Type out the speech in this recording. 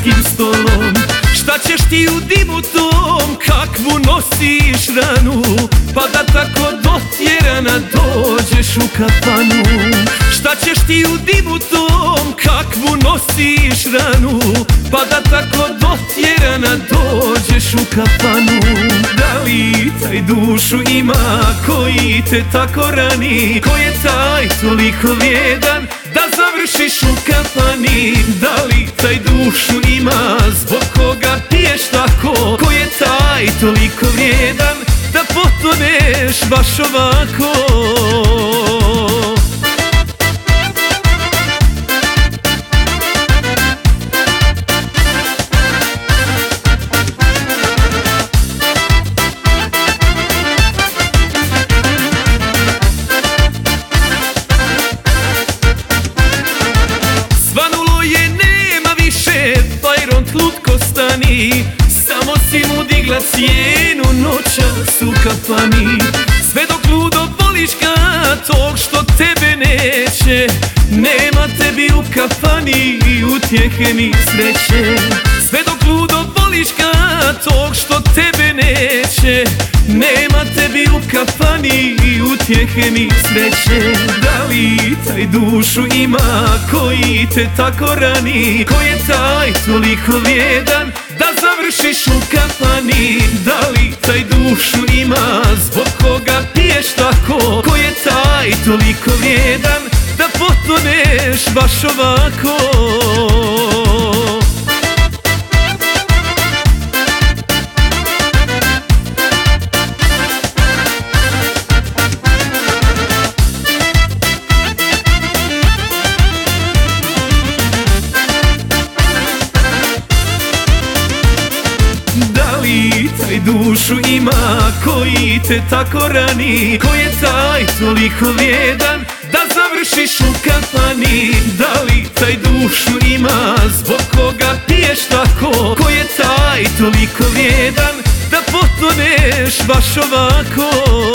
školskim stolom. Šta ćeš ti u dimu tom, kakvu nosiš ranu, pa da tako dotjerana dođeš u kafanu? Šta ćeš ti u dimu tom, kakvu nosiš ranu, pa da tako dotjerana dođeš u kafanu? Da li taj dušu ima koji te tako rani, ko je taj toliko vrijedan da završiš u kafani? Da li taj dušu ima zbog koga piješ tako, ko je taj toliko vrijedan da potoneš baš ovako? Svanulo je, nema više, Bajron Tlutko stani, samo si mu digla cijenu noćas u kafani. Sve dok ludo voliš ga tog što tebe neće, nema tebi u kafani utjehe ni sreće. Sve dok ludo voliš ga tog što tebe neće, nema tebi u kafani utjehe ni sreće. Da li taj dušu ima koji te tako rani, ko je taj toliko vrijedan da završiš u kafani? Da li taj dušu ima zbog koga piješ tako, ko je taj toliko vrijedan da potoneš baš ovako? Da li taj dušu ima koji te tako rani, ko je taj toliko vrijedan da završiš u kafani? Da li taj dušu ima zbog koga piješ tako, ko je taj toliko vrijedan da potoneš baš ovako?